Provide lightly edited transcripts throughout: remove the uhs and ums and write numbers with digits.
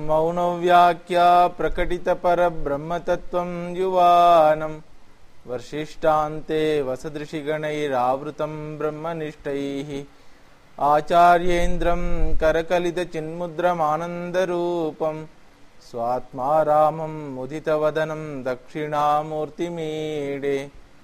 मौनव्याख्या प्रकटितपरब्रह्मतत्त्वं युवानं वर्षिष्ठान्ते वसदृशिगणैरावृतं ब्रह्मनिष्ठैः आचार्येन्द्रं करकलितचिन्मुद्रमानन्दरूपं स्वात्मारामं मुदितवदनं दक्षिणामूर्तिमीडे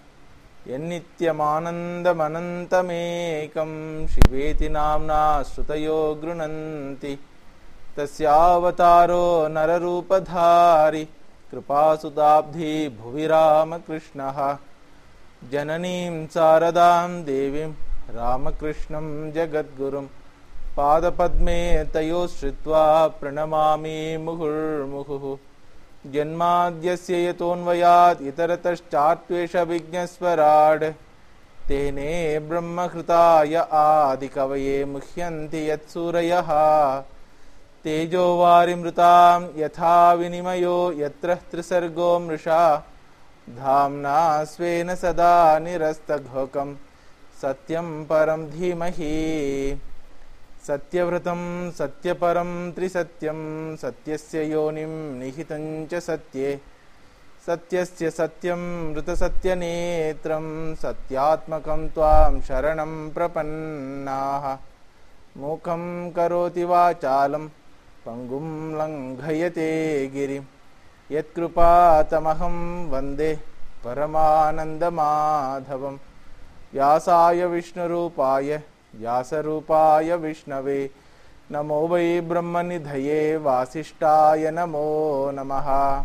यन्नित्यमानन्दमनन्तमेकं शिवेति नाम्ना श्रुतयो गृह्णन्ति तस्यावतारो नररूपधारी कृपासुताब्धि भुवि रामकृष्णः जननीं शारदां देवीं रामकृष्णं जगद्गुरुं पादपद्मे तयोः श्रित्वा प्रणमामि मुहुर्मुहुः जन्माद्यस्य यतोऽन्वयात् इतरतश्चात्वेषविघ्नस्वराड् तेने ब्रह्मकृताय आदिकवये मुह्यन्ति यत्सूरयः तेजो वारिमृतां यथा विनिमयो यत्र त्रिसर्गो मृषा धाम्ना स्वेन सदा निरस्तघोकं सत्यं परं धीमहि सत्यव्रतं सत्यपरं त्रिसत्यं सत्यस्य योनिं निहितं च सत्ये सत्यस्य सत्यं मृतसत्यनेत्रं सत्यात्मकं त्वां शरणं प्रपन्नाः मूकं करोति वाचालं पंगुं लंघयते गिरिं यत्कृपातमहं वन्दे परमानन्दमाधवं व्यासाय विष्णुरूपाय व्यासरूपाय विष्णवे नमो वै ब्रह्मनिधये वासिष्ठाय नमो नमः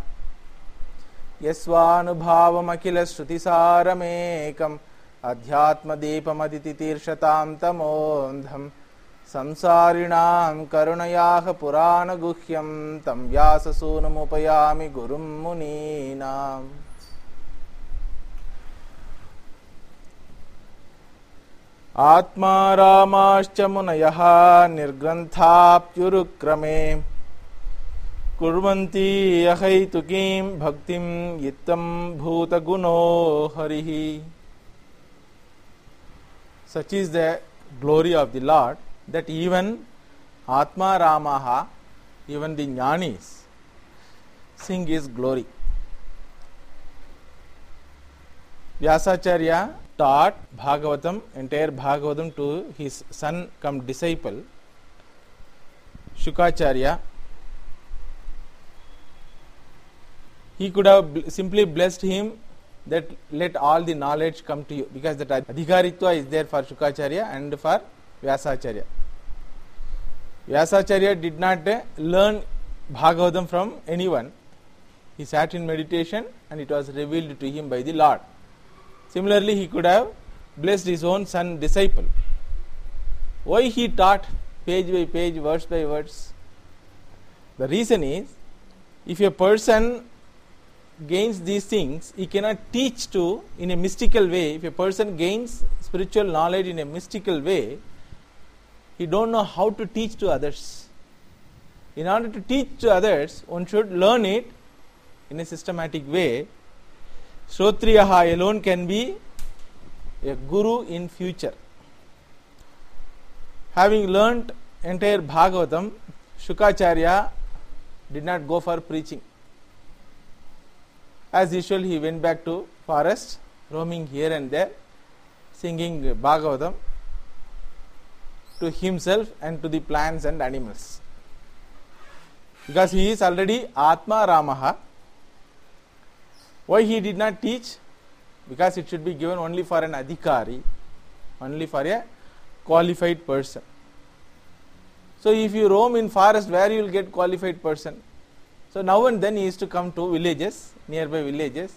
यस्वानुभावमखिलश्रुतिसारमेकम् अध्यात्मदीपमदितितीर्षतां तमोऽन्धं संसारिणां करुणयाः पुराणगुह्यं तं व्याससूनुमुपयामि गुरुं मुनीनाम् आत्मा रामाश्च मुनयः निर्ग्रन्थाप्युरुक्रमे कुर्वन्ति अहैतुकीं भक्तिं इत्थं भूतगुणो हरिः. Such is the glory of the Lord that even Atma Ramaha, even the Jnanis, sing his glory. Vyasacharya taught Bhagavatam, entire Bhagavatam, to his son cum disciple Shukacharya. He could have simply blessed him that let all the knowledge come to you, because that adhikaritva is there for Shukacharya and for Vyasacharya. Vyasacharya did not learn Bhagavatam from anyone. He sat in meditation and it was revealed to him by the Lord. Similarly, he could have blessed his own son disciple. Why he taught page by page, verse by verse? The reason is, if a person gains these things, he cannot teach to in a mystical way. If a person gains spiritual knowledge in a mystical way, he don't know how to teach to others. In order to teach to others, one should learn it in a systematic way. Shrotriyaha alone can be a guru in future. Having learnt entire Bhagavatam, Shukacharya did not go for preaching. As usual, he went back to forest, roaming here and there, singing Bhagavatam to himself and to the plants and animals. Because he is already Atma Ramaha. Why he did not teach? Because it should be given only for an adhikari, only for a qualified person. So if you roam in forest, where you will get qualified person? So now and then he used to come to villages, nearby villages,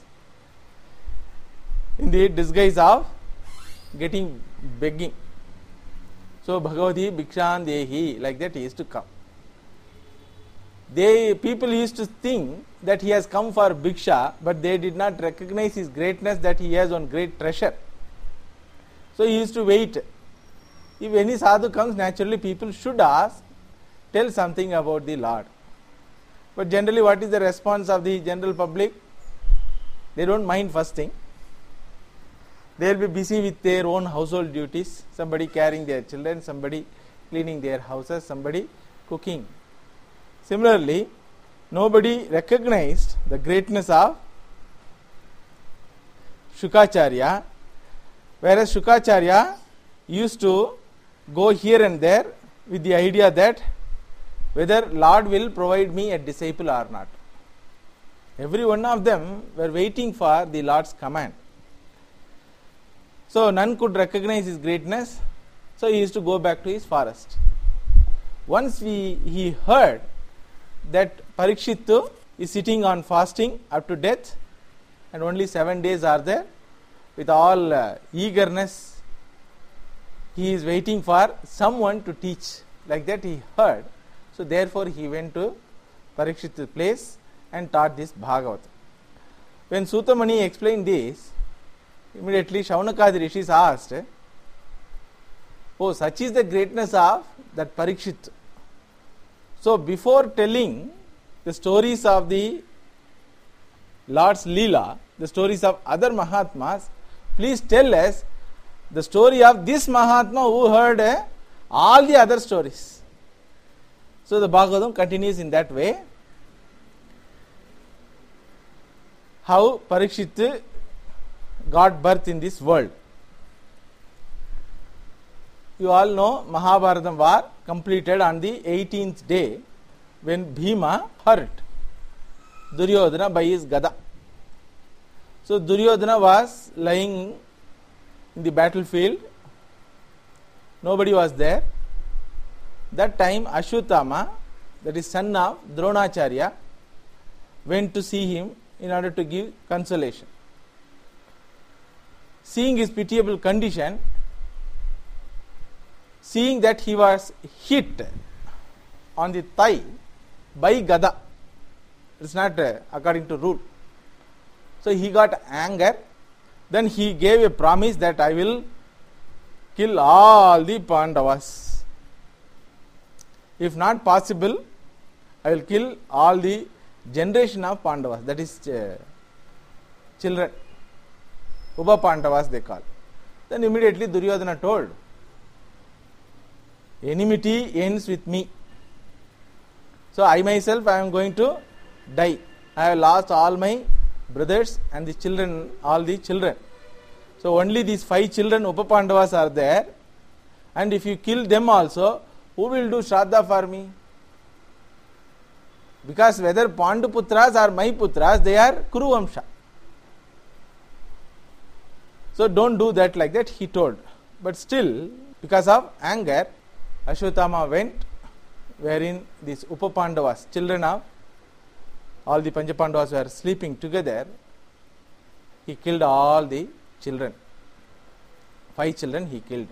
in the disguise of getting begging. So Bhagavati Bhikshan Dehi, like that he used to come. People used to think that he has come for Bhiksha, but they did not recognize his greatness, that he has one great treasure. So he used to wait. If any sadhu comes, naturally people should ask, tell something about the Lord. But generally, what is the response of the general public? They don't mind first thing. They will be busy with their own household duties. Somebody carrying their children, somebody cleaning their houses, somebody cooking, Similarly, nobody recognized the greatness of Shukacharya, whereas Shukacharya used to go here and there with the idea that whether Lord will provide me a disciple or not. Every one of them were waiting for the Lord's command. So none could recognize his greatness, so he used to go back to his forest. Once he heard that Parikshit is sitting on fasting up to death, and only 7 days are there, with all eagerness he is waiting for someone to teach. Like that he heard. So therefore he went to Parikshit's place and taught this Bhagavad. When Sutamani explained this, immediately Shaunakadi Rishis asked, oh, such is the greatness of that Parikshit. So before telling the stories of the Lord's Leela, the stories of other Mahatmas, please tell us the story of this Mahatma who heard all the other stories. So the Bhagavatam continues in that way. How Parikshit got birth in this world. You all know Mahabharata war completed on the 18th day when Bhima hurt Duryodhana by his Gada. So Duryodhana was lying in the battlefield. Nobody was there. That time Ashwatthama, that is son of Dronacharya, went to see him in order to give consolation. Seeing his pitiable condition, seeing that he was hit on the thigh by Gada, it is not according to rule. So he got anger. Then he gave a promise that I will kill all the Pandavas. If not possible, I will kill all the generation of Pandavas, that is children. Upa Pandavas they call. Then immediately Duryodhana told, enmity ends with me. So I myself I am going to die. I have lost all my brothers and the children, all the children. So only these 5 children Upa Pandavas are there, and if you kill them also, who will do Shraddha for me? Because whether Pandu Putras or my Putras, they are Kuru Vamsha. So don't do that, like that he told. But still, because of anger, Ashwatthama went, wherein these Upa Pandavas, children of all the Pancha Pandavas were sleeping together, he killed all the children. 5 children he killed.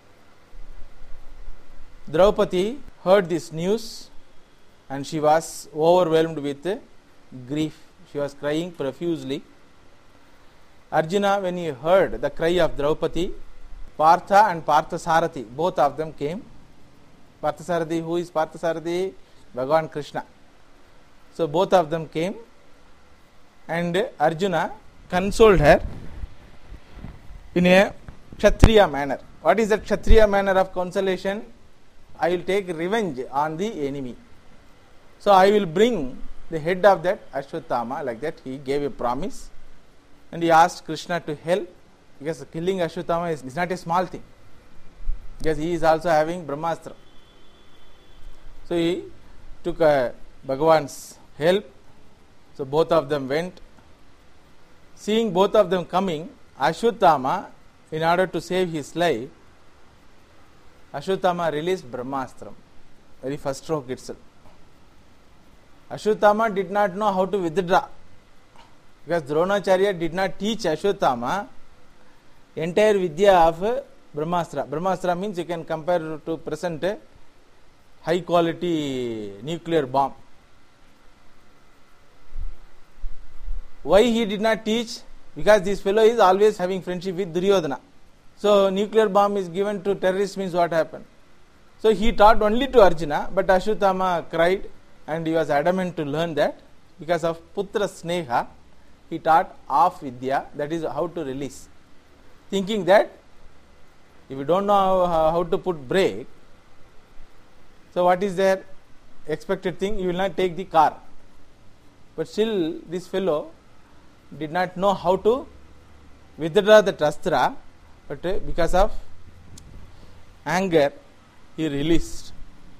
Draupadi heard this news and she was overwhelmed with grief. She was crying profusely. Arjuna, when he heard the cry of Draupadi, Partha and Parthasarathi, both of them came. Parthasarathi, who is Parthasarathi? Bhagavan Krishna. So both of them came, and Arjuna consoled her in a Kshatriya manner. What is that Kshatriya manner of consolation? I will take revenge on the enemy. So I will bring the head of that Ashwatthama, like that he gave a promise, and he asked Krishna to help, because killing Ashwatthama is not a small thing, because he is also having Brahmastra. So he took Bhagavan's help. So both of them went. Seeing both of them coming, Ashwatthama, in order to save his life, Ashwatthama released Brahmastram, very first stroke itself. Ashwatthama did not know how to withdraw, because Dronacharya did not teach Ashwatthama entire Vidya of Brahmastra. Brahmastra means you can compare to present high quality nuclear bomb. Why he did not teach? Because this fellow is always having friendship with Duryodhana. So nuclear bomb is given to terrorists, means what happened? So he taught only to Arjuna, but Ashwatthama cried and he was adamant to learn that. Because of Putra Sneha, he taught off Vidya, that is how to release. Thinking that if you don't know how to put brake, so what is there? expected thing, you will not take the car. But still this fellow did not know how to withdraw the astra, but because of anger he released.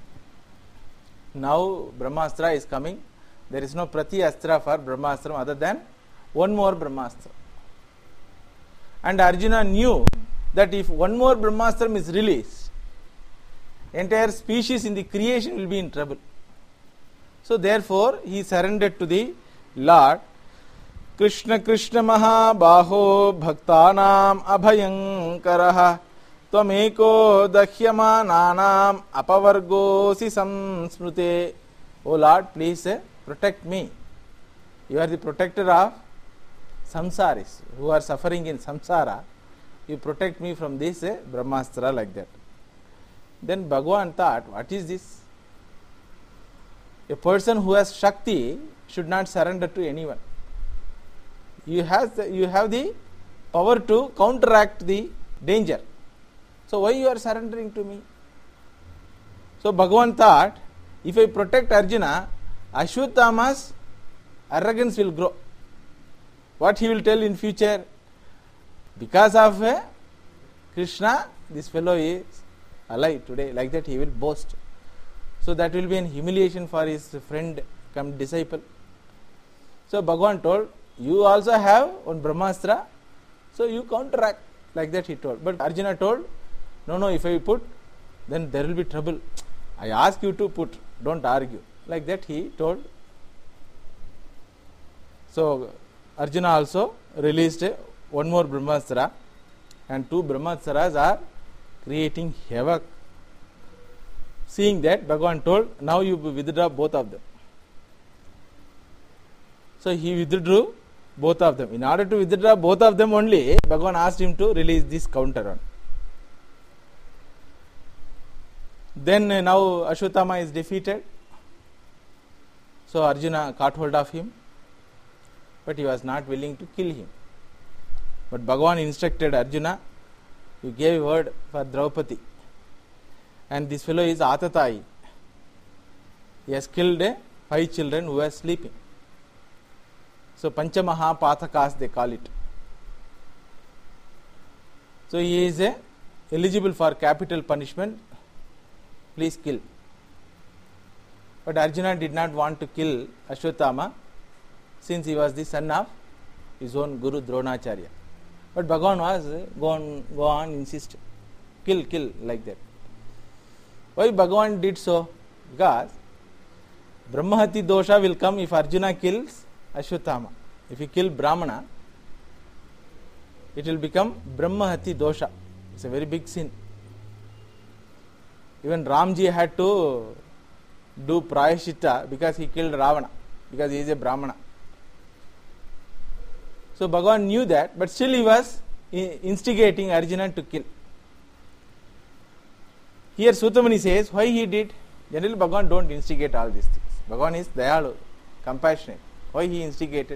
Now Brahmastra is coming. There is no Prati Astra for Brahmastra other than one more Brahmastra. And Arjuna knew that if one more Brahmastra is released, entire species in the creation will be in trouble. So therefore he surrendered to the Lord. Krishna Krishna Mahabaho Bhaktanam Abhayankaraha Tvameko Dahyyamananam Apavargosi Samsmrute. O Lord, please protect me. You are the protector of samsaris who are suffering in samsara. You protect me from this Brahmastra, like that. Then Bhagavan thought, what is this? A person who has Shakti should not surrender to anyone. You have the power to counteract the danger. So why you are surrendering to me? So Bhagavan thought, if I protect Arjuna, Ashwatthama's arrogance will grow. What he will tell in future? Because of Krishna, this fellow is alive today. Like that he will boast. So that will be an humiliation for his friend come disciple. So Bhagavan told, you also have one Brahmastra, so you counteract. Like that he told. But Arjuna told, no, if I put, then there will be trouble. I ask you to put, don't argue. Like that he told. So Arjuna also released one more Brahmastra, and two Brahmastras are creating havoc. Seeing that, Bhagavan told, now you withdraw both of them. So he withdrew both of them. In order to withdraw both of them only, Bhagavan asked him to release this counter on. Then now Ashwatthama is defeated. So Arjuna caught hold of him, but he was not willing to kill him. But Bhagavan instructed Arjuna, you gave word for Draupadi, and this fellow is Atatayi. He has killed 5 children who were sleeping. So Panchamaha Pathakas they call it. So he is eligible for capital punishment. Please kill. But Arjuna did not want to kill Ashwatthama, since he was the son of his own Guru Dronacharya. But Bhagavan was go on insist, kill, like that. Why Bhagavan did so? Because Brahmahati dosha will come if Arjuna kills Ashwatthama. If he kill Brahmana, it will become Brahmahati dosha. It's a very big sin. Even Ramji had to do prayashitta because he killed Ravana, because he is a Brahmana. So Bhagavan knew that, but still he was instigating Arjuna to kill. Here Sutamani says, why he did? Generally Bhagavan don't instigate all these things. Bhagavan is dayalu, compassionate. Why he instigated?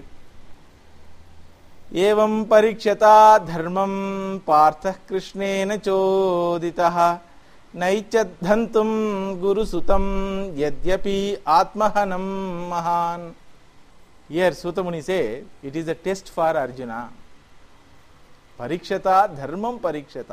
Evam parikshata dharmam partha krishnena choditaha naichadhantum guru sutam yadyapi atmahanam mahan. Here Sutamuni says, it is a test for Arjuna. Parikshata dharmam parikshata.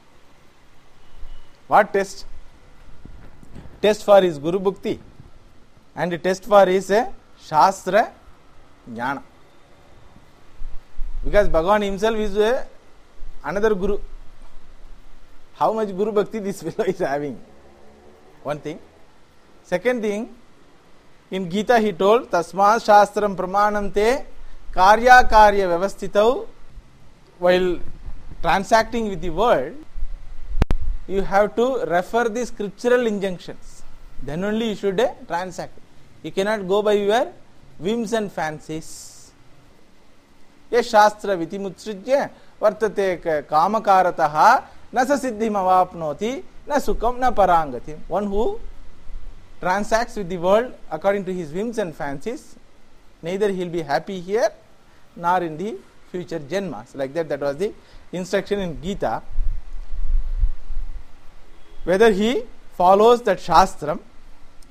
What test? Test for his Guru Bhakti and test for his Shastra Jnana. Because Bhagavan himself is another Guru. How much Guru Bhakti this fellow is having? One thing. Second thing, in Gita he told, Tasma Shastram Pramanam Te Karya Karya Vyavastitau. While transacting with the world, you have to refer the scriptural injunctions. Then only you should transact. You cannot go by your whims and fancies. Ye Shastra Vitimutsrijya Vartate Kamakarataha Nasa Siddhim Avapnoti Na Sukham Na Parangati. One who transacts with the world according to his whims and fancies, neither he will be happy here nor in the future Janmas. Like that was the instruction in Gita. Whether he follows that Shastram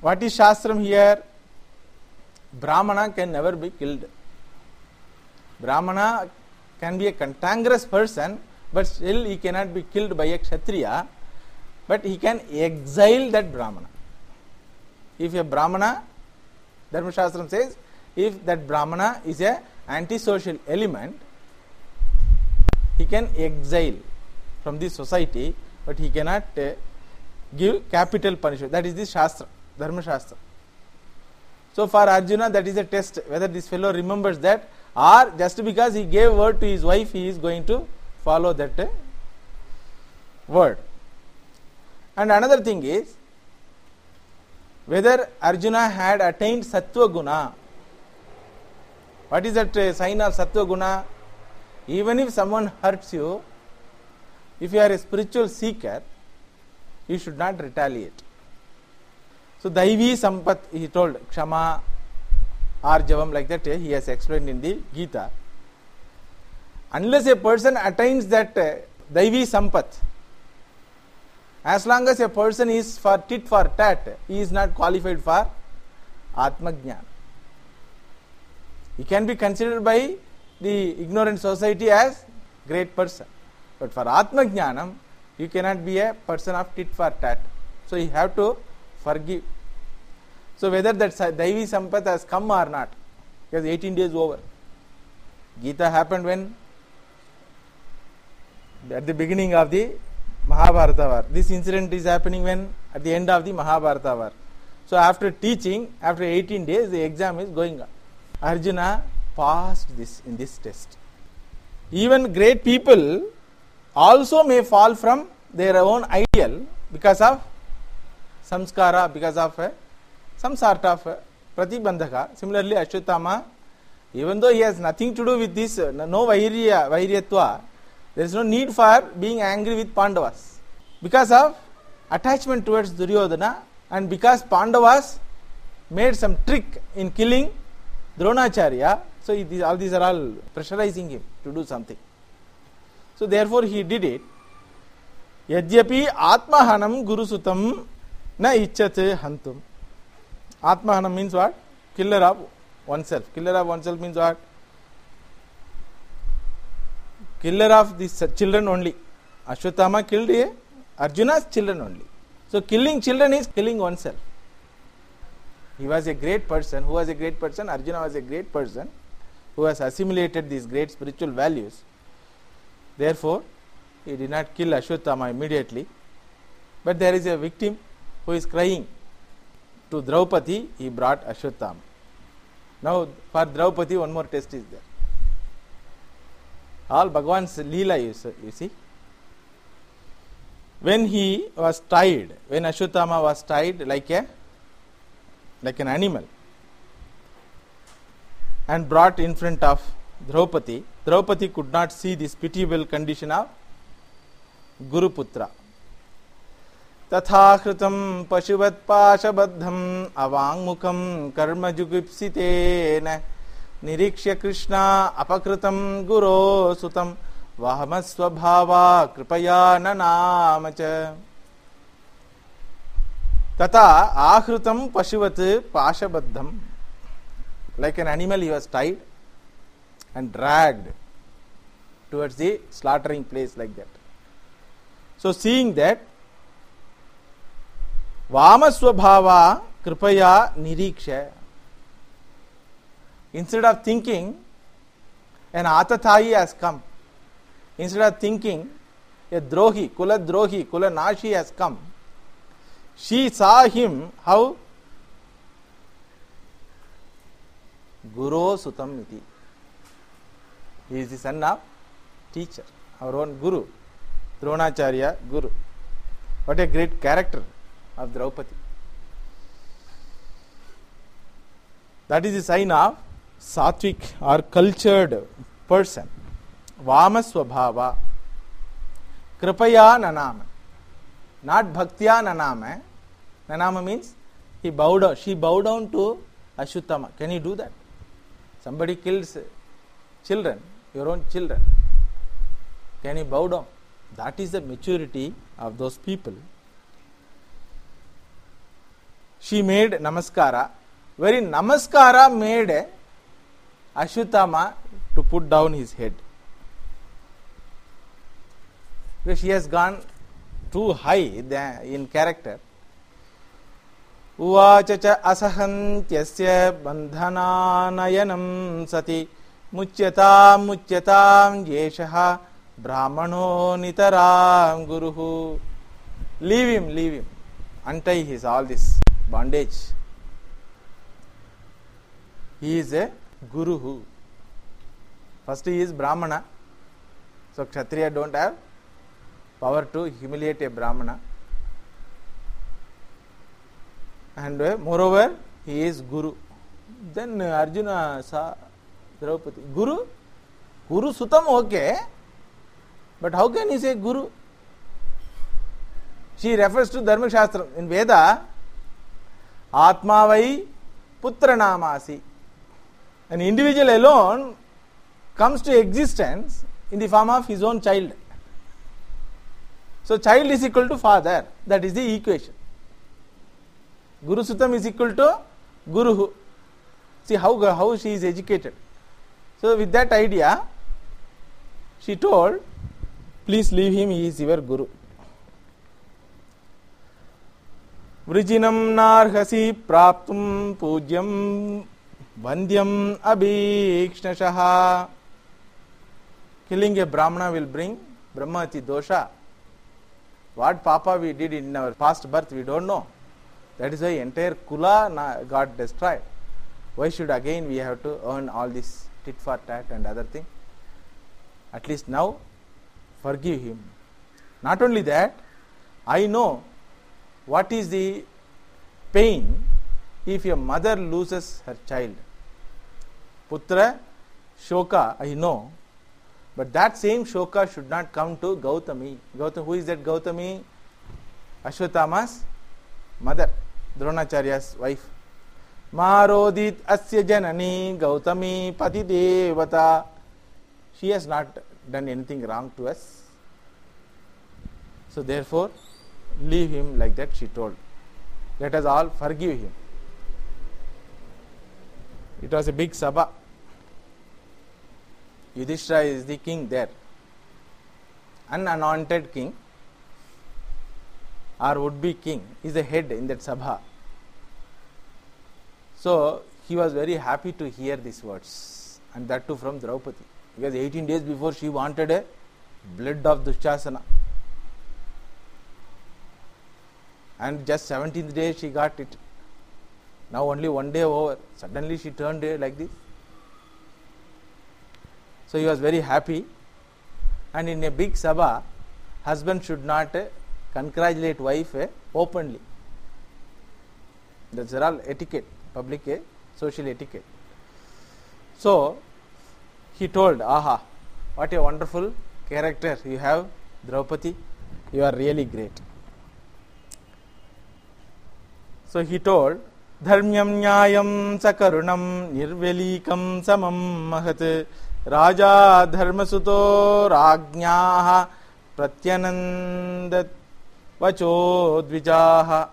What is Shastram here? Brahmana can never be killed. Brahmana can be a cantankerous person, but still he cannot be killed by a Kshatriya, but he can exile that Brahmana. If a Brahmana, Dharma Shastram says, if that Brahmana is a antisocial element, he can exile from this society, but he cannot give capital punishment. That is the Shastra, Dharma Shastra. So for Arjuna, that is a test whether this fellow remembers that, or just because he gave word to his wife, he is going to follow that word. And another thing is whether Arjuna had attained Sattva Guna. What is that sign of Sattva Guna? Even if someone hurts you, if you are a spiritual seeker, you should not retaliate. So Daivi Sampat, he told, Kshama, Arjavam, like that, he has explained in the Gita. Unless a person attains that Daivi Sampat, as long as a person is for tit for tat, he is not qualified for Atma Jnana. He can be considered by the ignorant society as great person. But for Atma Jnanam, you cannot be a person of tit for tat. So you have to forgive. So whether that Daivi Sampat has come or not, because 18 days over. Gita happened when? At the beginning of the Mahabharata war. This incident is happening when? At the end of the Mahabharata war. So after teaching, after 18 days, the exam is going on. Arjuna passed this in this test. Even great people also may fall from their own ideal because of samskara, because of some sort of pratibandhaka. Similarly, Ashwatthama, even though he has nothing to do with this, no vairyatva, there is no need for being angry with Pandavas. Because of attachment towards Duryodhana, and because Pandavas made some trick in killing Dronacharya, so all these are all pressurizing him to do something. So therefore he did it. Yadyapi Atmahanam Gurusutam na ichyate hantum. Atmahanam means what? Killer of oneself. Killer of oneself means what? Killer of these children only. Ashwatthama killed Arjuna's children only. So killing children is killing oneself. He was a great person. Who was a great person? Arjuna was a great person who has assimilated these great spiritual values. Therefore, he did not kill Ashwatthama immediately. But there is a victim who is crying. To Draupadi, he brought Ashwatthama. Now, for Draupadi, one more test is there. All Bhagavan's Leela, you see. When he was tied, when Ashwatthama was tied like an animal and brought in front of Draupadi, Draupadi could not see this pitiable condition of Guruputra. Tatha khritam pashuvat pashabaddham avangmukham karma jugipsitena nirikshya Krishna apakritam guro sutam vahamasvabhava kripaya nanamacha. Tata ahrutam pashuvat pashabaddham. Like an animal he was tied and dragged towards the slaughtering place like that. So seeing that, Vamasvabhava kripaya niriksha. Instead of thinking an Atathayi has come, instead of thinking a Drohi, Kula Nashi has come, she saw him how? Guru Sutam iti. He is the son of teacher, our own Guru, Dronacharya Guru. What a great character of Draupadi. That is the sign of Sattvic or cultured person. Vamasvabhava. Kripaya nanama. Not bhaktya nanama. Nanama means she bowed down to Ashwatthama. Can you do that? Somebody kills children, your own children. Can you bow down? That is the maturity of those people. she made namaskara. Very namaskara made Ashwatthama to put down his head. Because she has gone too high in character. Uvacha cha asahantyasya bandhananayanam sati mucyatam yeshaha brahmano nitaram guruhu. Leave him, untie his all this bondage. He is a guru. First he is Brahmana. So Kshatriya don't have power to humiliate a Brahmana. And moreover, he is Guru. Then Arjuna saw Draupadi. Guru Sutam okay. But how can he say Guru? She refers to Dharma Shastra. In Veda, Atmavai Putra Namasi. An individual alone comes to existence in the form of his own child. So child is equal to father. That is the equation. Guru Sutam is equal to Guru. See how she is educated. So with that idea, she told, please leave him, he is your Guru. Vrijinam narhasi praptum pujyam vandyam abhikshnashaha. Killing a Brahmana will bring Brahmati dosha. What papa we did in our past birth, we don't know. That is why entire Kula got destroyed. Why should again we have to earn all this tit for tat and other thing? At least now, forgive him. Not only that, I know what is the pain if a mother loses her child. Putra, Shoka, I know. But that same Shoka should not come to Gautami. Who is that Gautami? Ashwatthama's mother, Dronacharya's wife. Marodit asya janani Gautami pati devata. She has not done anything wrong to us. So therefore, leave him like that, she told. Let us all forgive him. It was a big sabha. Yudhishthira is the king there. Unanointed king or would-be king is the head in that sabha. So he was very happy to hear these words, and that too from Draupadi. Because 18 days before she wanted a blood of Dushasana. And just 17th day she got it. Now only one day over. Suddenly she turned like this. So he was very happy. And in a big sabha, husband should not congratulate wife openly. That's all etiquette, public social etiquette. So he told, aha, what a wonderful character you have, Draupadi. You are really great. So he told, Dharmyam nyayam sakarunam nirvelikam samam mahat Raja dharmasuto ragnyaha pratyanandat vacho dvijaha.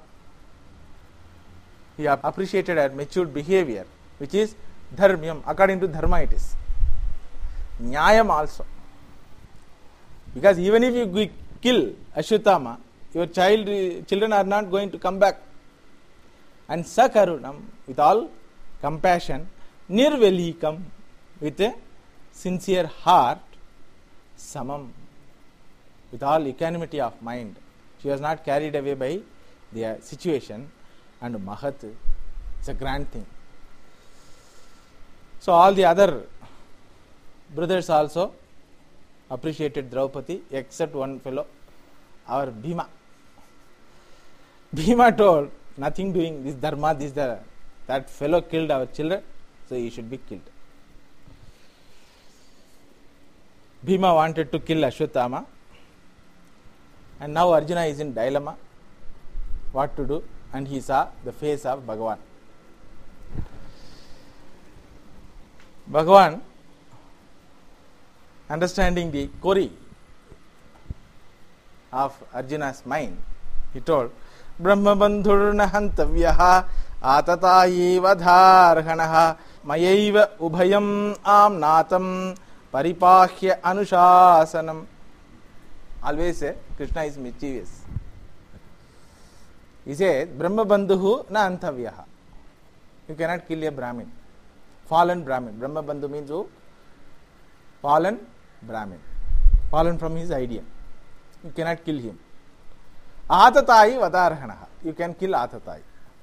He appreciated her matured behavior, which is dharmyam. According to dharma it is. Nyayam also. Because even if you kill Ashwatthama, your children are not going to come back. And sakarunam, with all compassion, nirvelikam, with a sincere heart, samam, with all equanimity of mind. She was not carried away by the situation, and mahat, it's a grand thing. So all the other brothers also appreciated Draupadi, except one fellow, our Bhima. Bhima told, nothing doing, this dharma, that fellow killed our children, so he should be killed. Bhima wanted to kill Ashwatthama, and now Arjuna is in dilemma, what to do, and he saw the face of Bhagavan. Bhagavan, understanding the query of Arjuna's mind, he told, Brahmabandhurna hantavyaha atatayi vadharhanaha mayaiva ubhayam amnatam paripahya anushasanam. Always say Krishna is mischievous. He says Brahmabandhu na antavyaha. You cannot kill a Brahmin. Fallen Brahmin. Brahmabandhu means who? Fallen Brahmin. Fallen from his idea. You cannot kill him. Atatayi vadarhanaha. You can kill Atatayi.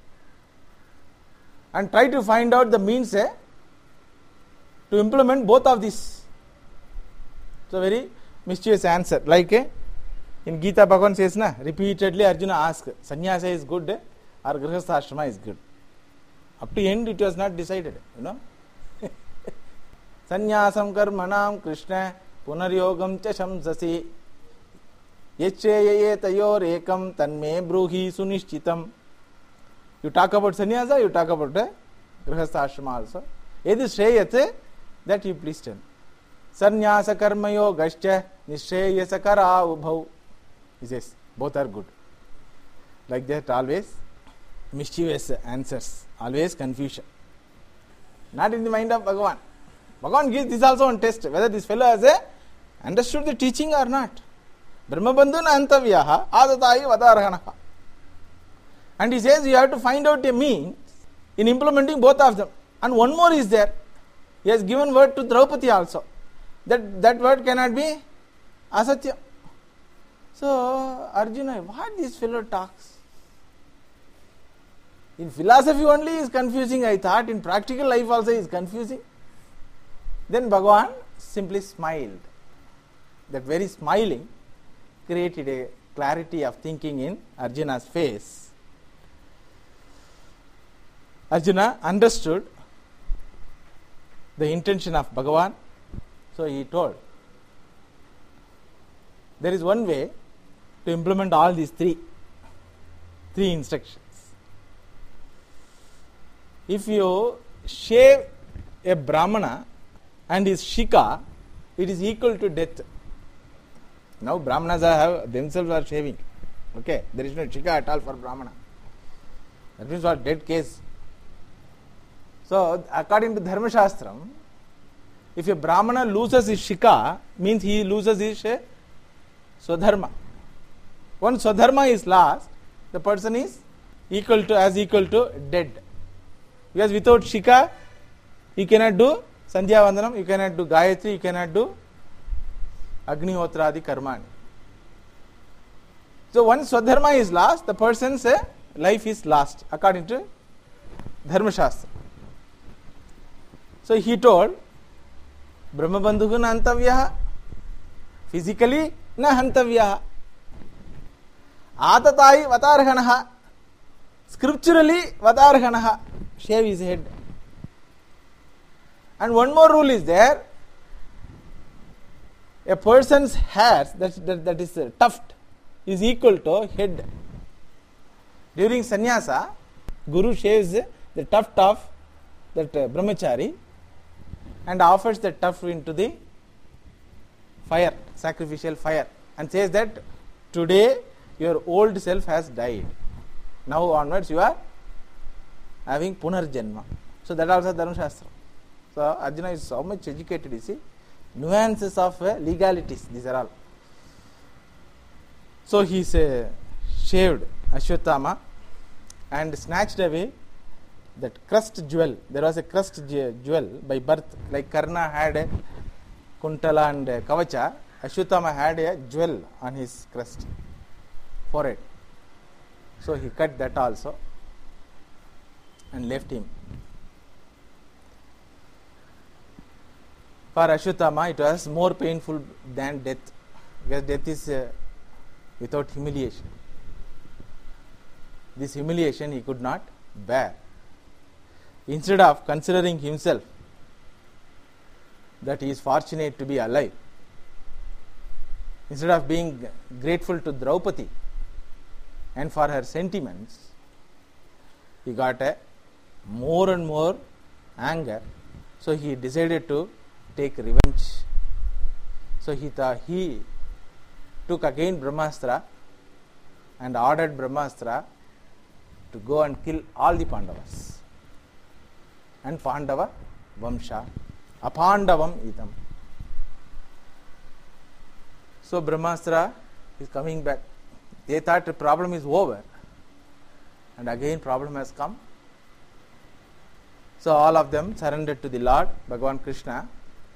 And try to find out the means to implement both of these. It's a very mischievous answer. Like in Gita Bhagavan says, repeatedly Arjuna asks, sannyasa is good or grihastha ashrama is good. Up to end it was not decided. Sannyasam karmanam Krishna punaryogam cha shamsasi yaccheye tayor ekam tanme bruhi sunishchitam. You talk about sannyasa, you talk about grihastha ashrama also. Edi shreyate, that you please tell. Sannyasa karmayo gascha nishreyasa kara ubhau. He says, both are good. Like that, always mischievous answers, always confusion. Not in the mind of Bhagavan. Bhagavan gives this also on test, whether this fellow has understood the teaching or not. Brahmabandhu na antavyaha adatayi vadarhanaha. And he says you have to find out a means in implementing both of them. And one more is there. He has given word to Draupadi also. That word cannot be asatya. So Arjuna, what this fellow talks? In philosophy only is confusing, I thought. In practical life also is confusing. Then Bhagavan simply smiled. That very smiling created a clarity of thinking in Arjuna's face. Arjuna understood the intention of Bhagavan. So he told, there is one way to implement all these three instructions. If you shave a Brahmana and his shika, it is equal to death. Now Brahmanas themselves are shaving. Okay, there is no shika at all for Brahmana. That means what? Dead case. So according to Dharma Shastram, if a Brahmana loses his shika, means he loses his swadharma. Once swadharma is lost, the person is equal to dead. Because without shika, you cannot do Sandhya Vandanam, you cannot do Gayatri, you cannot do Agnihotradi Karmani. So once swadharma is lost, the person's life is lost, according to Dharma Shastra. So he told, Brahmabandhu na hantavyaha, physically na hantavyaha, atatayi vadarhanaha, scripturally vadarhanaha, shave his head. And one more rule is there, a person's hairs, that is tuft, is equal to head. During sannyasa, Guru shaves the tuft of that brahmachari and offers the tuft into the fire, sacrificial fire, and says that today your old self has died. Now onwards you are having punarjanma. So that also Dharma Shastra. So Arjuna is so much educated, you see. Nuances of legalities, these are all. So he shaved Ashwatthama and snatched away that crust jewel. There was a crust jewel by birth, like Karna had a Kuntala and Kavacha. Ashwatthama had a jewel on his crest, forehead. So he cut that also and left him. For Ashwatthama, it was more painful than death, because death is without humiliation. This humiliation he could not bear. Instead of considering himself that he is fortunate to be alive, instead of being grateful to Draupadi and for her sentiments, he got a more and more anger. So he decided to take revenge. So he took again Brahmastra and ordered Brahmastra to go and kill all the Pandavas. And Pandava Vamsha, Apandavam Idam. So Brahmastra is coming back. They thought the problem is over. And again problem has come. So all of them surrendered to the Lord, Bhagavan Krishna.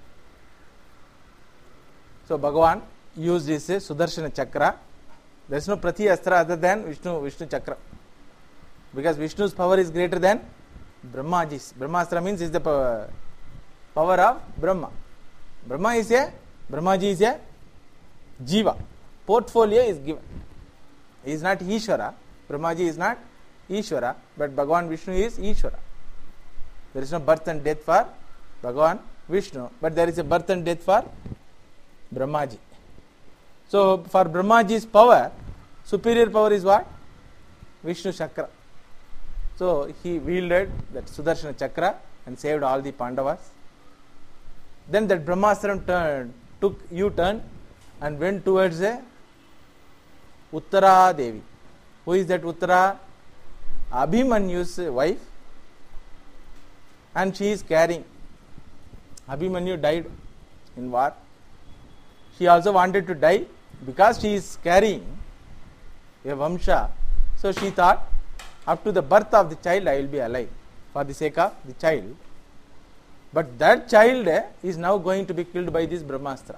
So Bhagavan used his Sudarshana Chakra. There is no Prati Astra other than Vishnu Chakra. Because Vishnu's power is greater than Brahmaji's. Brahmastra means is the power of Brahma. Brahmaji is a Jiva. Portfolio is given. He is not Ishvara. Brahmaji is not Ishvara, but Bhagavan Vishnu is Ishvara. There is no birth and death for Bhagavan Vishnu, but there is a birth and death for Brahmaji. So for Brahmaji's power, superior power is what? Vishnu Chakra. So he wielded that Sudarshana Chakra and saved all the Pandavas. Then that Brahmastra took U-turn and went towards a Uttara Devi. Who is that Uttara? Abhimanyu's wife. And she is carrying. Abhimanyu died in war. She also wanted to die because she is carrying a Vamsha. So she thought, up to the birth of the child I will be alive for the sake of the child. But that child is now going to be killed by this Brahmastra.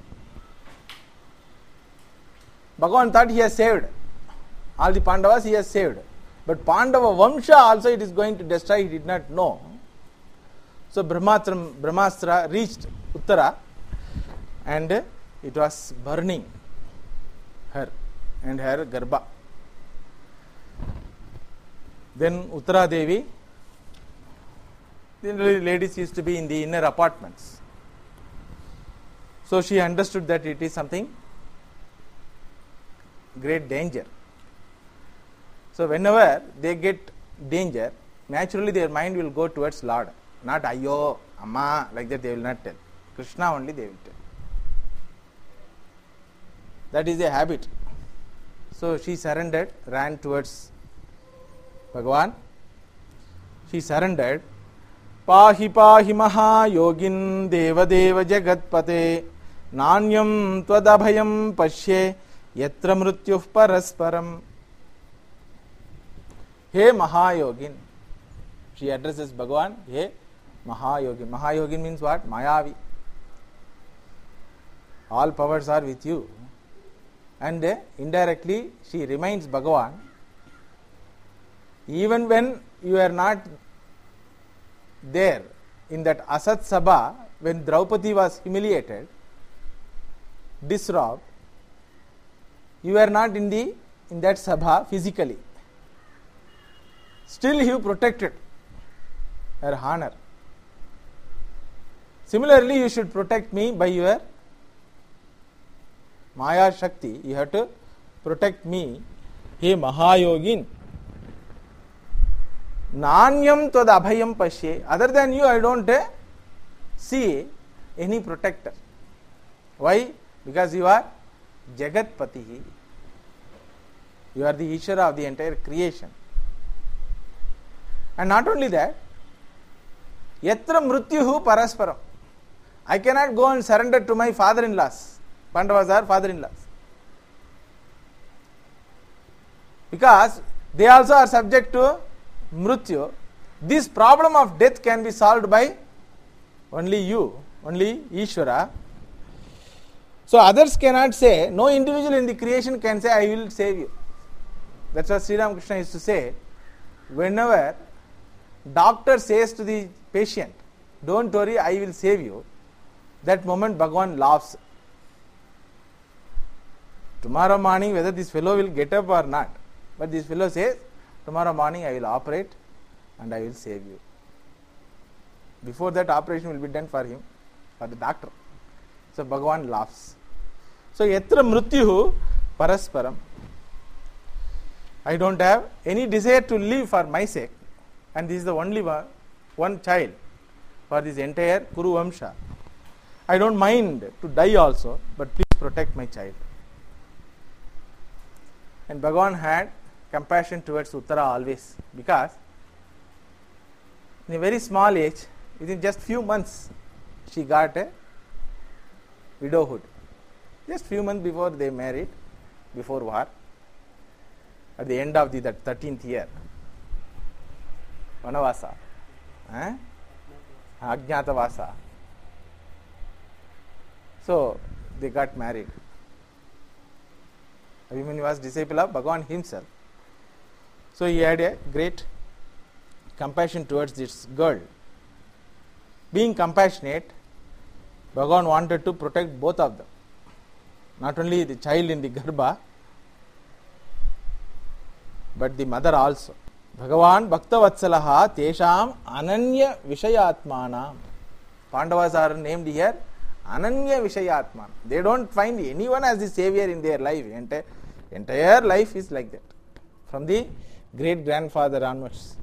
Bhagavan thought he has saved. All the Pandavas he has saved. But Pandava Vamsha also it is going to destroy, he did not know. So Brahmastra reached Uttara and it was burning her and her Garbha. Then Uttara Devi, the ladies used to be in the inner apartments. So she understood that it is something great danger. So whenever they get danger, naturally their mind will go towards Lord. Not Ayyo, Amma, like that they will not tell. Krishna only they will tell. That is a habit. So she surrendered, ran towards Bhagavan. She surrendered. Pahi pahi maha yogin deva deva jagatpate nanyam twadabhayam pashye yatra mrutyuh parasparam. Hey Mahayogin. She addresses Bhagavan. Hey Mahayogin. Mahayogin means what? Mayavi. All powers are with you. And indirectly she reminds Bhagavan, even when you are not there in that Asat Sabha, when Draupadi was humiliated, disrobed, you are not in that Sabha physically. Still you protected her honor. Similarly, you should protect me by your Maya Shakti. You have to protect me. Hey Mahayogin. Nanyam tvad abhayam pashye. Other than you, I don't see any protector. Why? Because you are Jagatpati. You are the Ishvara of the entire creation. And not only that, Yatra mrutyuhu parasparam. I cannot go and surrender to my father-in-laws. Pandavas are father-in-laws. Because they also are subject to mrutyu. This problem of death can be solved by only you, only Ishvara. So others cannot say, no individual in the creation can say, I will save you. That's what Sri Ramakrishna used to say. Whenever doctor says to the patient, don't worry, I will save you, that moment Bhagavan laughs. Tomorrow morning, whether this fellow will get up or not, but this fellow says, tomorrow morning I will operate and I will save you. Before that operation will be done for him, for the doctor. So Bhagavan laughs. So yatra mrutyuhu parasparam. I don't have any desire to live for my sake, and this is the only one child for this entire Kuru Vamsha. I don't mind to die also, but please protect my child. And Bhagavan had compassion towards Uttara always, because in a very small age, within just few months, she got a widowhood. Just few months before they married, before war, at the end of that 13th year, Vanavasa, Ajnatavasa. So they got married. Abhimanyu was disciple of Bhagavan himself. So he had a great compassion towards this girl. Being compassionate, Bhagavan wanted to protect both of them. Not only the child in the Garbha, but the mother also. Bhagavan Bhaktavatsalaha Tesham Ananya Vishayatmanam. Pandavas are named here Ananya Vishayatman. They don't find anyone as the savior in their life. Entire life is like that. From the great grandfather onwards.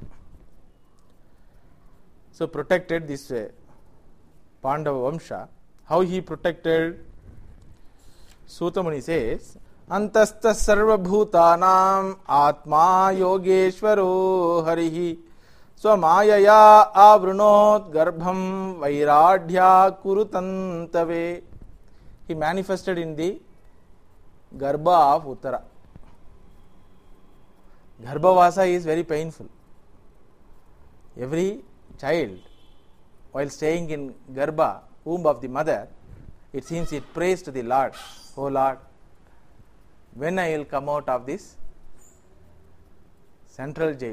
So protected this way. Pandava Vamsha. How he protected? Sutamuni says, Antasta sarva bhutanam atma yogeshwaro harihi swamayaya avrunot garbham vairadhya kurutantave. He manifested in the Garbha of Uttara. Garbhavasa is very painful. Every child, while staying in Garbha, womb of the mother, it seems it prays to the Lord, O Lord, when I will come out of this central jail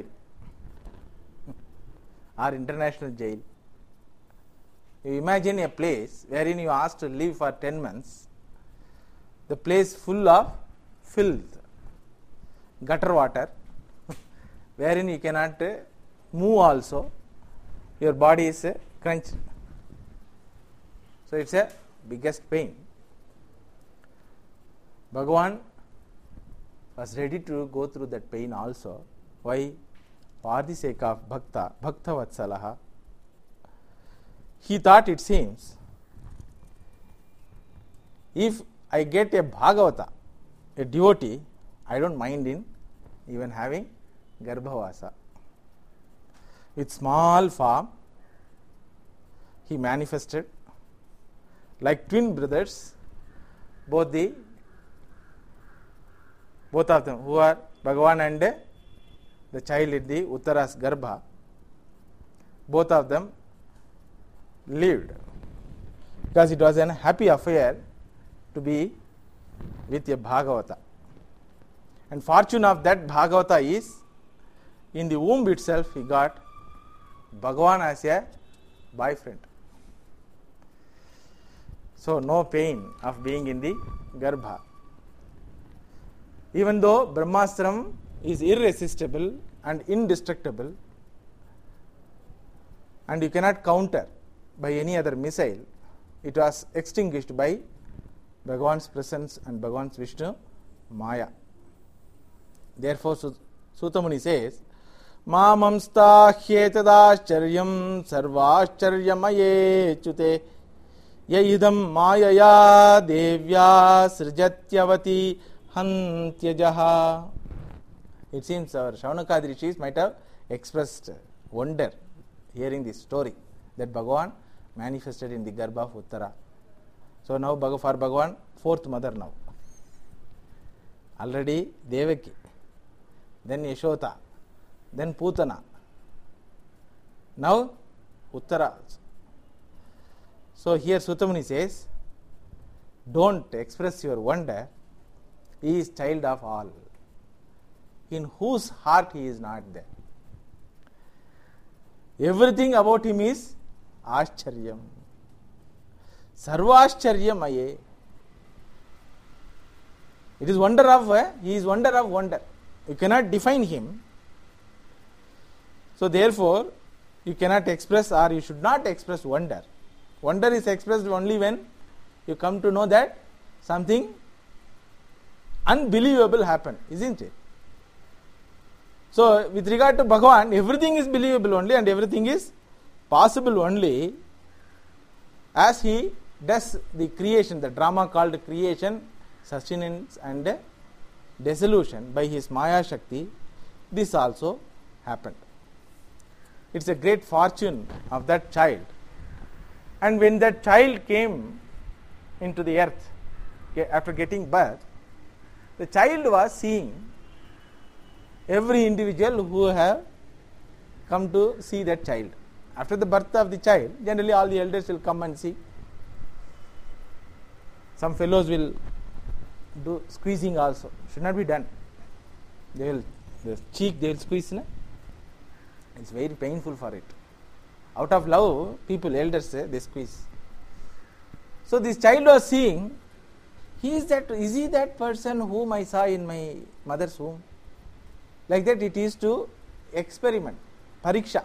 or international jail. You imagine a place wherein you are asked to live for 10 months, the place full of filth, gutter water, wherein you cannot move also, your body is crunched. So it's a biggest pain. Bhagavan was ready to go through that pain also. Why? For the sake of Bhakta, Bhakta Vatsalaha. He thought, it seems, if I get a Bhagavata, a devotee, I don't mind in even having Garbhavasa. With small form, he manifested like twin brothers, both of them, who are Bhagavan and the child in the Uttara's Garbha, both of them lived, because it was a happy affair to be with a Bhagavata. And fortune of that Bhagavata is, in the womb itself, he got Bhagavan as a boyfriend. So no pain of being in the Garbha. Even though Brahmastram is irresistible and indestructible, and you cannot counter by any other missile, it was extinguished by Bhagavan's presence and Bhagavan's Vishnu Maya. Therefore, Sutamuni says, Mamamsta hyetadascharya sarvascharya chute yaidam mayaya devya srijatyavati hantyajaha. It seems our Shaunakadi Rishis might have expressed wonder hearing this story that Bhagavan manifested in the Garbha of Uttara. So now for Bhagavan, fourth mother now. Already Devaki, then Yashoda, then Putana. Now Uttara. So here Sutamuni says, don't express your wonder. He is child of all, in whose heart he is not there. Everything about him is Ascharyam. Sarvascharya. It is wonder of, he is wonder of wonder. You cannot define him. So therefore, you cannot express, or you should not express wonder. Wonder is expressed only when you come to know that something unbelievable happened, isn't it? So with regard to Bhagavan, everything is believable only and everything is possible only as he does the creation, the drama called creation, sustenance and dissolution by his Maya Shakti. this also happened. It's a great fortune of that child. And when that child came into the earth, after getting birth, the child was seeing every individual who have come to see that child. After the birth of the child, generally all the elders will come and see. Some fellows will do squeezing also. Should not be done. They will, the cheek they will squeeze. No? It's very painful for it. Out of love, people, elders say, they squeeze. So this child was seeing, is he that person whom I saw in my mother's womb? Like that it is to experiment, pariksha.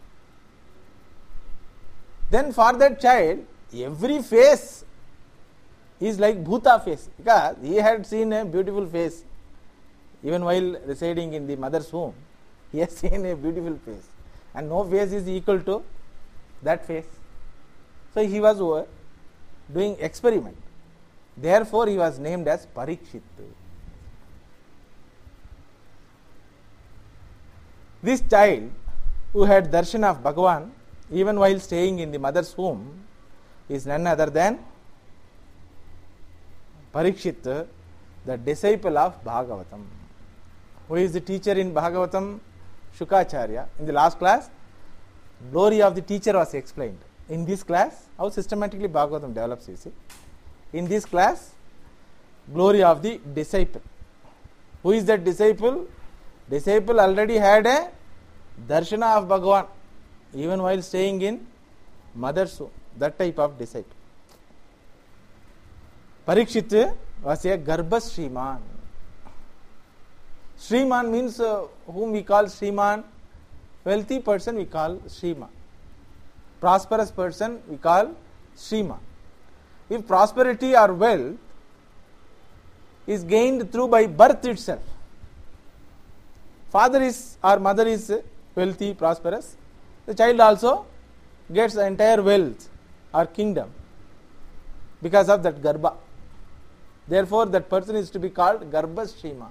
Then for that child, every face is like Bhuta face, because he had seen a beautiful face. Even while residing in the mother's womb, he has seen a beautiful face. And no face is equal to that face. So he was doing experiment. Therefore he was named as Parikshit. This child who had darshan of Bhagavan even while staying in the mother's womb is none other than Parikshit, the disciple of Bhagavatam. Who is the teacher in Bhagavatam? Shukacharya. In the last class, glory of the teacher was explained. In this class, how systematically Bhagavatam develops, you see. In this class, glory of the disciple. Who is that disciple? Disciple already had a darshana of Bhagavan, even while staying in mother's womb. That type of disciple. Parikshit was a Garbha Shriman. Shriman means whom we call Shriman. Wealthy person we call Shriman. Prosperous person we call Shriman. If prosperity or wealth is gained through by birth itself, father is or mother is wealthy, prosperous, the child also gets the entire wealth or kingdom because of that Garbha. Therefore, that person is to be called Garbha Shriman.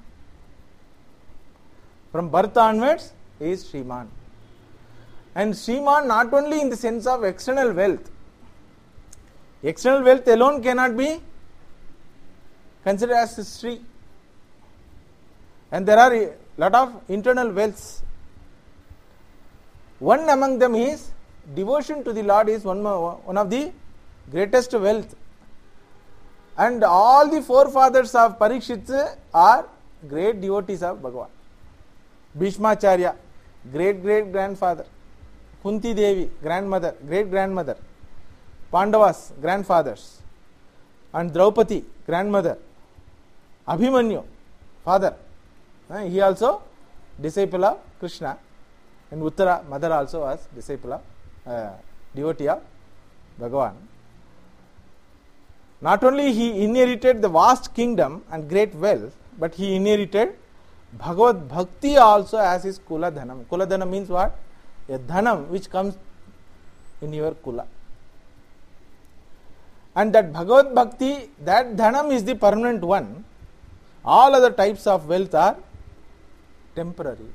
From birth onwards, he is Shriman. And Shriman not only in the sense of external wealth. External wealth alone cannot be considered as Sri. And there are a lot of internal wealths. One among them is devotion to the Lord is one of the greatest wealth. And all the forefathers of Parikshit are great devotees of Bhagavan. Bhishmacharya, great-great-grandfather. Kunti Devi, grandmother, great-grandmother. Pandavas, grandfathers. And Draupadi, grandmother. Abhimanyu, father. He also disciple of Krishna. And Uttara, mother also was disciple of, devotee of Bhagavan. Not only he inherited the vast kingdom and great wealth, but he inherited Bhagavad Bhakti also as his Kula Dhanam. Kula Dhanam means what? A Dhanam which comes in your Kula. And that Bhagavad Bhakti, that Dhanam is the permanent one. All other types of wealth are temporary.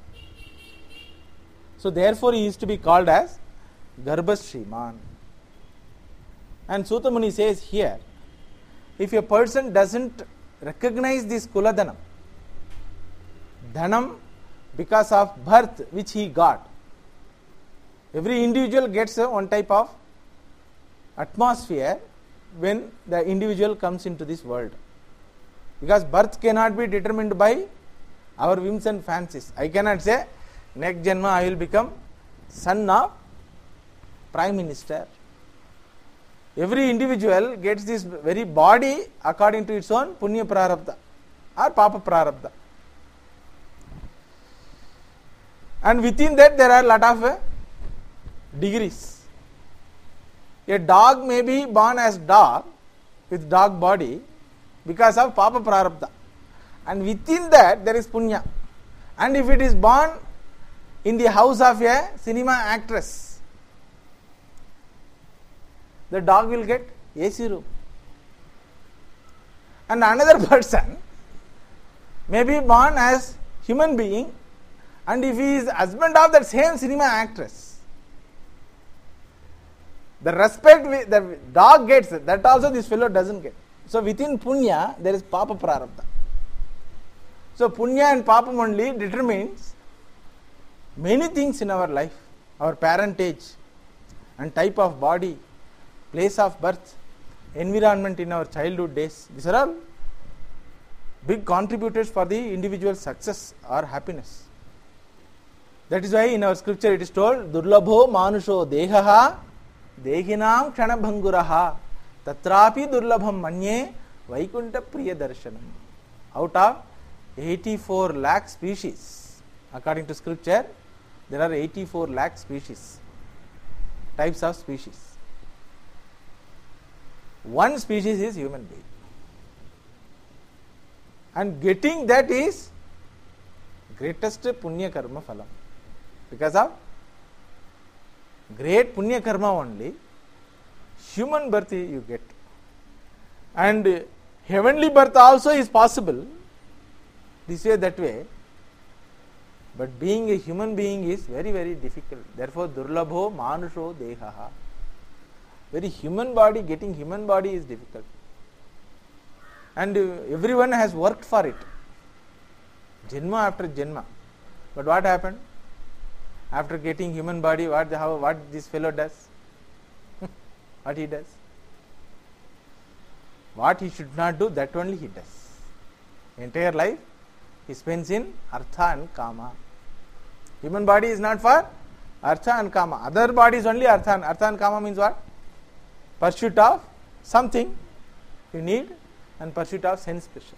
So therefore he is to be called as Garbha Shriman. And Sutta Muni says here, if a person doesn't recognize this Kula Dhanam, Dhanam because of birth which he got, every individual gets one type of atmosphere when the individual comes into this world. Because birth cannot be determined by our whims and fancies. I cannot say, next Janma I will become son of Prime Minister. Every individual gets this very body according to its own Punya Prarabdha or Papa Prarabdha. And within that there are a lot of degrees. A dog may be born as dog with dog body because of Papa Prarabdha. And within that there is Punya. And if it is born in the house of a cinema actress, the dog will get AC room. And another person may be born as human being And if he is husband of that same cinema actress, the respect the dog gets, that also this fellow doesn't get. So within punya, there is papa prarabdha. So punya and papam only determines many things in our life, our parentage and type of body, place of birth, environment in our childhood days. These are all big contributors for the individual success or happiness. That is why in our scripture it is told, Durlabho manusho dehaha dehinam kshanabhanguraha tatrapi durlabham manye vaikunta priya darshanam. Out of 84 lakh species, according to scripture, there are 84 lakh species, types of species. One species is human being. And getting that is greatest punya karma phalam. Because of great punya karma only, human birth you get. And heavenly birth also is possible, this way, that way. But being a human being is very, very difficult. Therefore, durlabho manusho dehaha. Very human body, getting human body is difficult. And everyone has worked for it. Janma after janma. But what happened? After getting human body, what this fellow does? What he does? What he should not do, that only he does. Entire life he spends in artha and kama. Human body is not for artha and kama. Other bodies only artha. Artha and kama means what? Pursuit of something you need and pursuit of sense pleasure.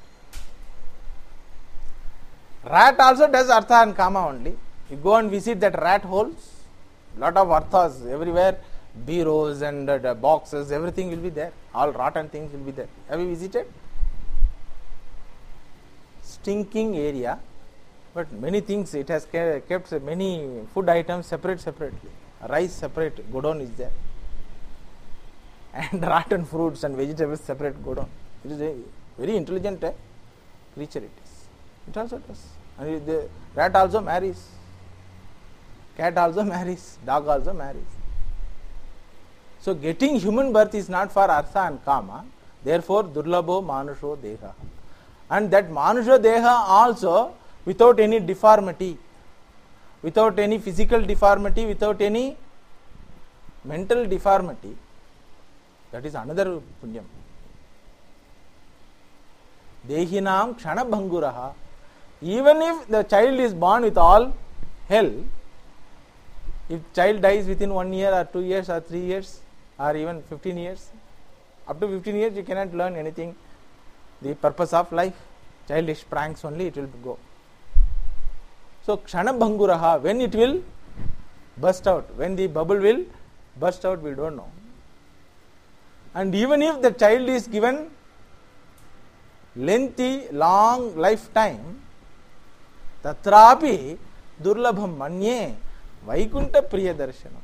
Rat also does artha and kama only. You go and visit that rat holes, lot of arthas everywhere, bureaus and boxes, everything will be there. All rotten things will be there. Have you visited? Stinking area, but many things it has kept many food items separately. Rice separate, godown is there. And rotten fruits and vegetables separate godown. It is a very intelligent creature it is. It also does. And the rat also marries. Cat also marries. Dog also marries. So getting human birth is not for artha and kama. Therefore, durlabho manusho deha. And that manusho deha also without any deformity, without any physical deformity, without any mental deformity. That is another punyam. Dehinam kshanabhanguraha. Even if the child is born with all health, if child dies within 1 year or 2 years or 3 years or even 15 years, up to 15 years you cannot learn anything, the purpose of life, childish pranks only it will go. So kshanabhanguraha, when it will burst out, when the bubble will burst out, we don't know. And even if the child is given lengthy, long lifetime, tatrapi durlabham manye vaikunta priya darshanam.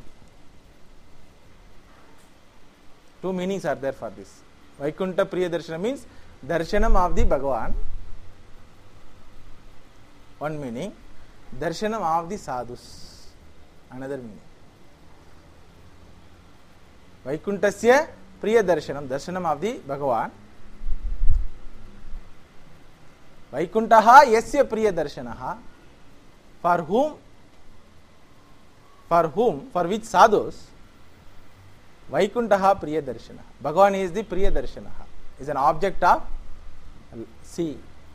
Two meanings are there for this. Vaikunta priya darshanam means darshanam of the Bhagavan. One meaning. Darshanam of the sadhus. Another meaning. Vaikuntasya priya darshanam. Darshanam of the Bhagavan. Vaikuntaha yasya priya darshanaha. For which sadhus? Vaikuntaha priya darshanaha. Bhagavan is the priya darshanaha. Is an object of see.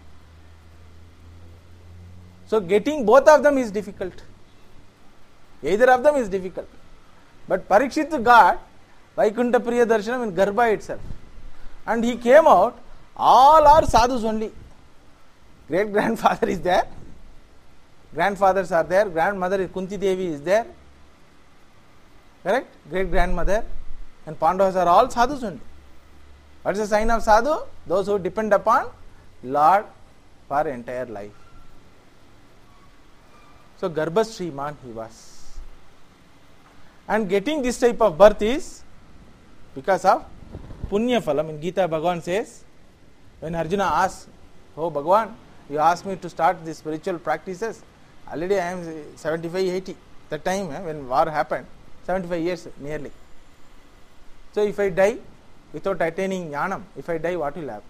So getting both of them is difficult. Either of them is difficult. But Parikshit got Vaikunta priya darshanam in Garbha itself. And he came out, all are sadhus only. Great grandfather is there. Grandfathers are there. Grandmother Kunti Devi is there. Correct? Great grandmother. And Pandavas are all sadhus only. What is the sign of sadhu? Those who depend upon Lord for entire life. So Garbha Shriman he was. And getting this type of birth is because of Punya Phalam. In Gita, Bhagavan says, when Arjuna asks, oh Bhagavan, you asked me to start these spiritual practices, Already I am 75, 80. That time when war happened, 75 years nearly. So if I die without attaining jnanam, if I die, what will happen?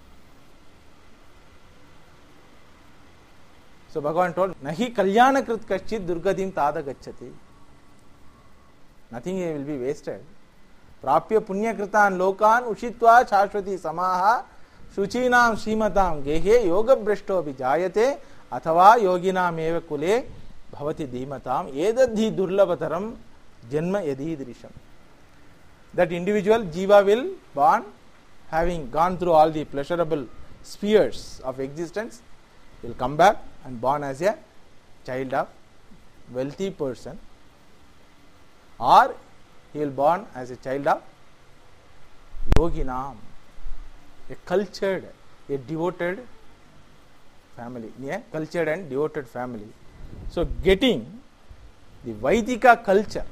So Bhagavan told, Nahi kalyana krit kaschit durgadim tada gacchati. Nothing will be wasted. Prapya punya kritan lokan ushitva chashvati samaha shuchinam srimatam gehe yoga brashto vijayate athava yoginam eva kule bhavati dhimatam edadhi durlabataram janma yadidrisham. That individual jiva will born, having gone through all the pleasurable spheres of existence, will come back and born as a child of wealthy person, or he will born as a child of yoginam, a cultured, a devoted family, a cultured and devoted family. So getting the Vaidika culture,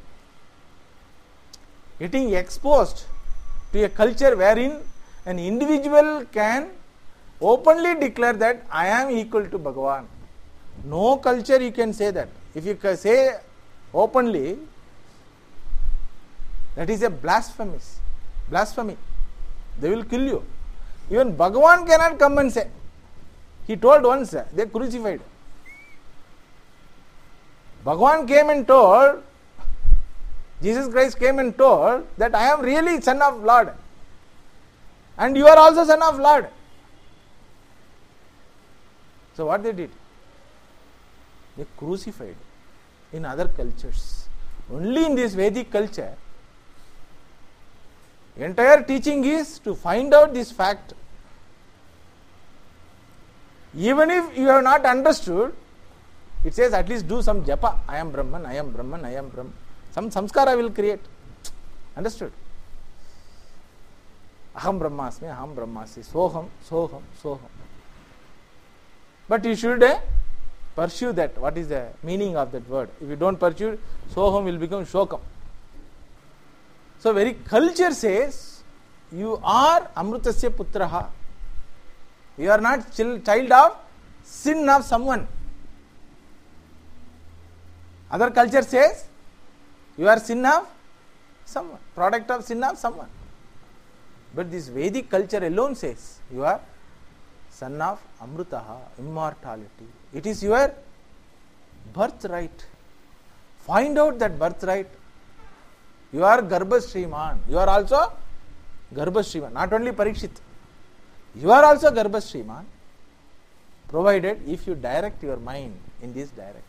getting exposed to a culture wherein an individual can openly declare that I am equal to Bhagavan. No culture you can say that. If you say openly, that is a blasphemy. They will kill you. Even Bhagavan cannot come and say. He told once, they crucified. Bhagavan came and told, Jesus Christ came and told that I am really son of Lord. And you are also son of Lord. So what they did? They crucified. In other cultures, only in this Vedic culture, entire teaching is to find out this fact. Even if you have not understood, it says at least do some japa. I am Brahman, I am Brahman, I am Brahman. Some samskara will create. Understood? Aham Brahmasmi, Aham Brahmasi, Soham, Soham, Soham. But you should pursue that. What is the meaning of that word? If you don't pursue, Soham will become Shokam. So very culture says, you are Amrutasya Putraha. You are not child of sin of someone. Other culture says, you are sin of someone, product of sin of someone. But this Vedic culture alone says, you are son of Amrutaha, immortality. It is your birthright. Find out that birthright. You are Garbha Shriman. You are also Garbha Shriman. Not only Parikshit. You are also Garbha Shriman. Provided if you direct your mind in this direction.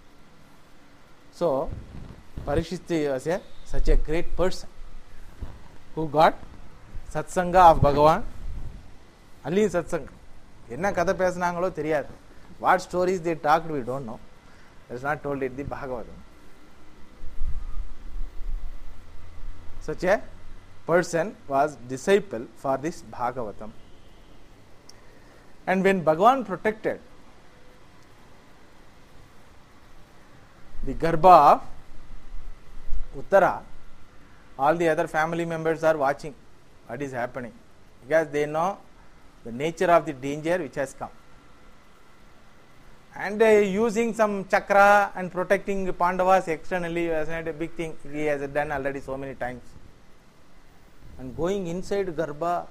So, Parikshit was such a great person who got Satsanga of Bhagavan. Only Satsanga. Enna katha pesnangalo theriyadu. What stories they talked, we don't know. It is not told in the Bhagavatam. Such a person was disciple for this Bhagavatam. And when Bhagavan protected the Garbha of Uttara, all the other family members are watching what is happening, because they know the nature of the danger which has come. And using some chakra and protecting Pandavas externally was not a big thing. He has done already so many times. And going inside Garbha,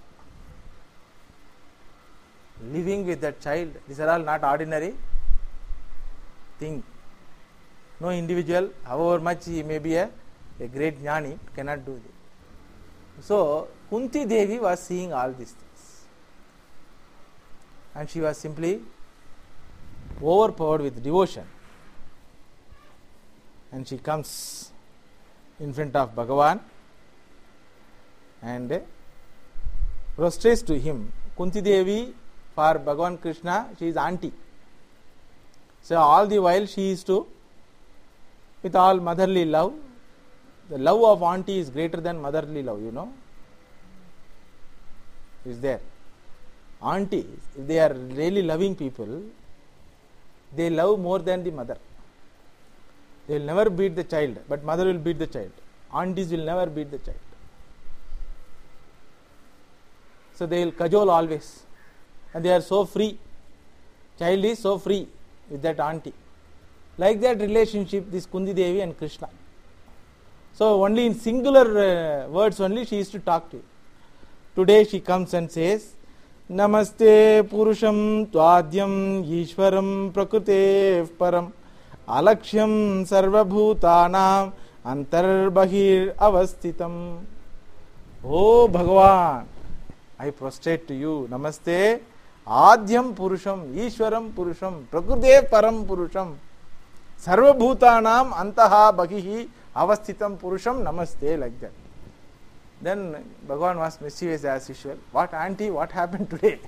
living with that child, these are all not ordinary thing. No individual, however much he may be a great jnani, cannot do this. So, Kunti Devi was seeing all these things. And she was simply overpowered with devotion. And she comes in front of Bhagavan and prostrates to him. Kunti Devi, for Bhagavan Krishna, she is auntie. So all the while she is to, with all motherly love, the love of auntie is greater than motherly love, you know. Is there. Aunties, if they are really loving people, they love more than the mother. They will never beat the child, but mother will beat the child. Aunties will never beat the child. So they will cajole always. And they are so free. Child is so free with that auntie. Like that relationship, this Kunti Devi and Krishna. So only in singular words only she used to talk to you. Today she comes and says, Namaste Purusham Tvadyam Ishwaram Prakrute Param Alaksham Sarvabhutanam Antarbahir Avastitam. Oh Bhagavan, I prostrate to you. Namaste Adyam Purusham Ishwaram Purusham Prakrute Param Purusham Sarvabhutanam Antaha Bahihi Avastitam Purusham Namaste, like that. Then Bhagavan was mischievous as usual. What auntie, what happened today?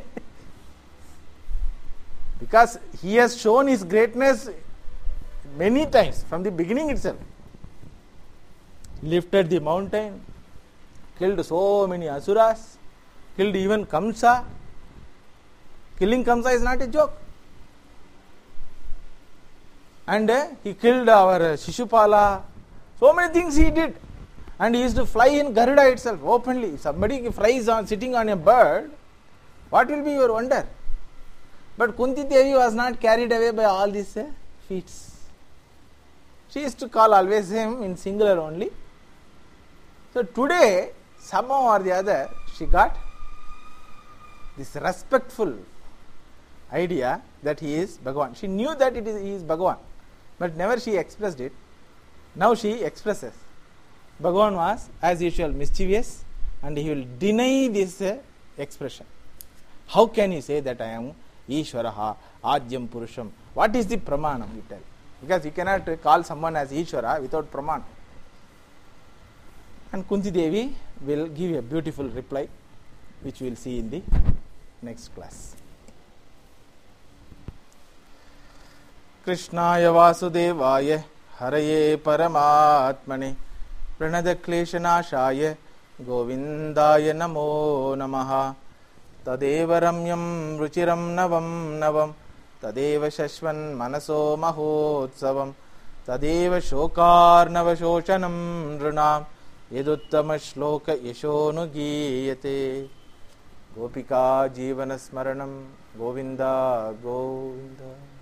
Because he has shown his greatness many times from the beginning itself. Lifted the mountain, killed so many asuras, killed even Kamsa. Killing Kamsa is not a joke. And he killed our Shishupala. So many things he did. And he used to fly in Garuda itself openly. If somebody flies on sitting on a bird, what will be your wonder? But Kunti Devi was not carried away by all these feats. She used to call always him in singular only. So today, somehow or the other, she got this respectful idea that he is Bhagavan. She knew that he is Bhagavan, but never she expressed it. Now she expresses. Bhagavan was, as usual, mischievous, and he will deny this expression. How can you say that I am Ishwaraha, Adyam Purusham? What is the pramanam, you tell? Because you cannot call someone as Ishwara without praman. And Kunti Devi will give a beautiful reply, which we will see in the next class. Krishnaya Vasudevaya Haraye Paramatmane Pranada Kleshanashaya Govindaya Namo Namaha Tadeva Ramyam Ruchiram Navam Navam Tadeva Shashvan Manaso Mahotsavam Tadeva Shokar Navashoshanam Runam Yeduttama Shloka Yashonu Giyate Gopika Jivana Smaranam Govinda Govinda.